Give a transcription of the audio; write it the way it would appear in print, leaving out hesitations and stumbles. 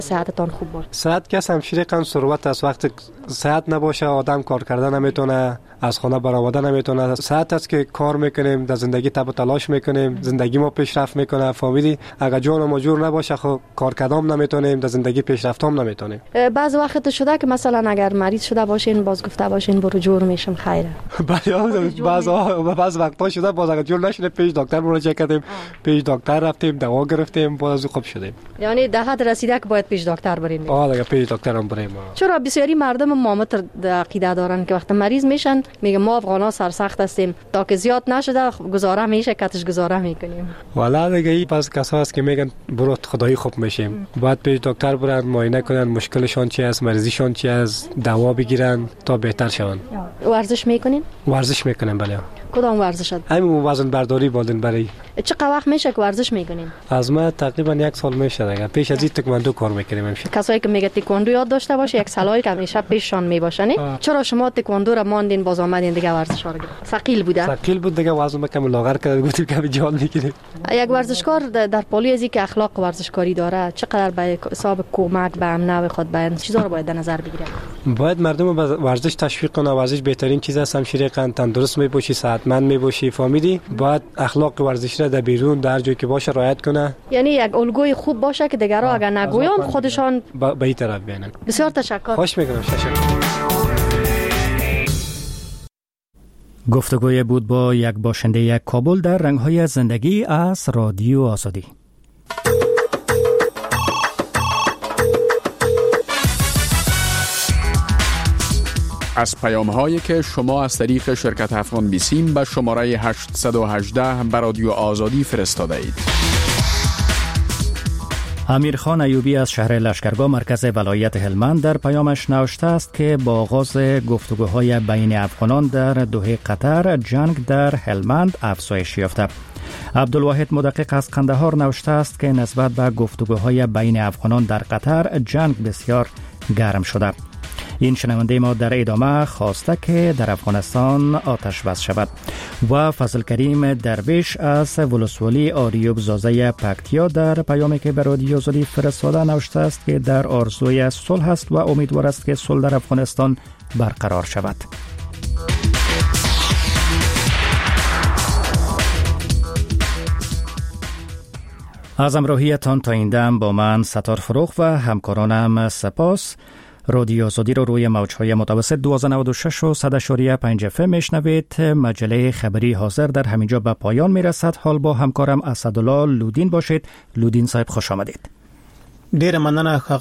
صحتتان خوب باشه. صحت که همشیره ثروت است. وقتی صحت نباشه آدم کار کردن نمیتونه، از خانه برآمدن نمیتونه. صحت است که کار میکنیم، در زندگی تب و تلاش میکنیم، زندگی ما پیشرفت میکنه. فهمیدی؟ اگر جان ما جور نباشه خب کار کردن نمیتونیم، در زندگی پیشرفت هم نمیتونیم. بعض وقت شده که مثلا اگر مریض شده باشین باز گفته باشین برو جور میشم خیره. بعض وقتا شده باز اگر جور نشده پیش دکتر مراجعه کردیم، پیش دکتر رفتیم، دوا گرفتیم، باز خوب شدیم. یعنی ده حد رسیده که باید پیش دکتر بریم. دیگه پیش دکتر هم بریم. چرا بسیاری مردم مامت عقیده دارن که وقتی مریض میشن میگه ما افغانا سرسخت هستیم، تا که زیاد نشده گزاره میشه، کاتش گزاره میکنیم. والا دیگه این پس کسا است که میگن برو خدایی خوب میشیم، بعد پیش دکتر برن معاینه کنن مشکلشون چی است، مریضیشون چی است، دوا بگیرن تا بهتر شون. ورزش میکنین؟ ورزش میکنم. بله. کدام ورزش؟ همین وزن برداری بالین برای. چقدر وقت میشه که ورزش میکنین؟ از ما تقریبا 1 سال میشه دیگه. پیش از این تکواندو کار میکنیم همیشه. کسایی که میگه تکواندو یاد داشته باشه 1 سالایی که همیشه پیششان میباشن. چرا شما تکواندو را ماندین باز آمدین دیگه ورزش ها رو گرفتین؟ ثقیل بوده؟ ثقیل بود دیگه، وزن کم لاغر کرد، گفتیم که جان میگیره. یک ورزشکار در پالی ازی که اخلاق ورزشکاری داره چقدر به حساب کمک به امن خود به چیزا رو باید در نظر بگیره؟ باید مردم به ورزش تشویق کنه. ورزش بهترین چیز است. همشیره تندرست میباشی، صحتمند میباشی. فهمیدی؟ باید اخلاق ورزش را در بیرون در جایی که باشه رعایت کنه. یعنی یک الگوی خوب باشه که دیگرها اگر نگویند خودشان به این طرف بیانن. بسیار تشکر. خوش میکنم. گفتگوی بود با یک باشنده کابل در رنگ‌های زندگی از رادیو آزادی. از پیام‌هایی که شما از طریق شرکت افغان بیسیم به شماره 818 به رادیو آزادی فرستاده اید. امیرخان ایوبی از شهر لشکرگاه مرکز ولایت هلمند در پیامش نوشته است که با آغاز گفتگوهای بین افغانان در دوحه قطر جنگ در هلمند افزایش یافته. عبدالواحد مدقق از قندهار نوشته است که نسبت به گفتگوهای بین افغانان در قطر جنگ بسیار گرم شده. این شنونده ما در ادامه خواسته که در افغانستان آتش بس شود. و فضل کریم درویش از ولسوالی آریوب زازه پکتیا در پیامی که به رادیو آزادی فرستاده نوشته است که در آرزوی صلح است و امیدوار است که صلح در افغانستان برقرار شود. از همراهیتان تا این دم با من ستار فروغ و همکارانم سپاس. رادیو آزادی رو روی موج‌های متوسط 1296 و 100.5 FM میشنوید. مجله خبری حاضر در همینجا به پایان میرسد. حال با همکارم اسدالله لودین باشید. لودین صاحب خوش آمدید. ډیر مننه